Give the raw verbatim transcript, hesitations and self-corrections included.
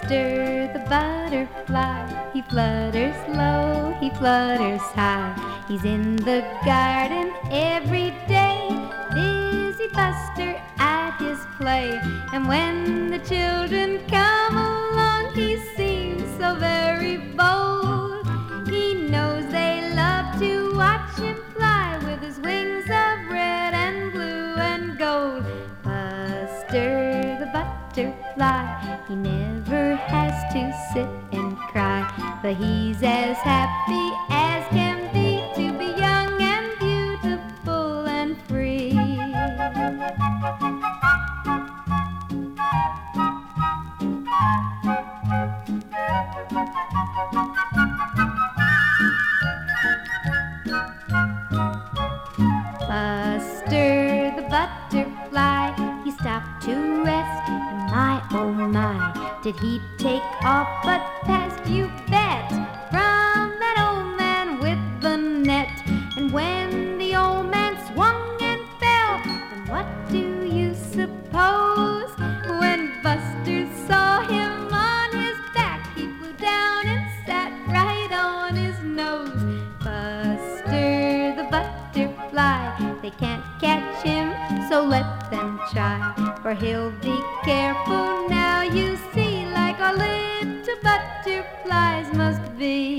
Buster the butterfly, he flutters low, he flutters high. He's in the garden every day, busy Buster at his play. And when the children come along, he seems so very bold. He knows they love to watch him fly with his wings of red and blue and gold. Buster the butterfly, he never has to sit and cry, but he's as happy as can be to be young and beautiful and free. Buster the butterfly, he stopped to rest, and my, oh my, did he take off but fast, you bet, from that old man with the net. And when the old man swung and fell, then what do you suppose? When Buster saw him on his back, he flew down and sat right on his nose. Buster the butterfly, they can't catch him, so let them try, for he'll be careful now, you see, like all little butterflies must be.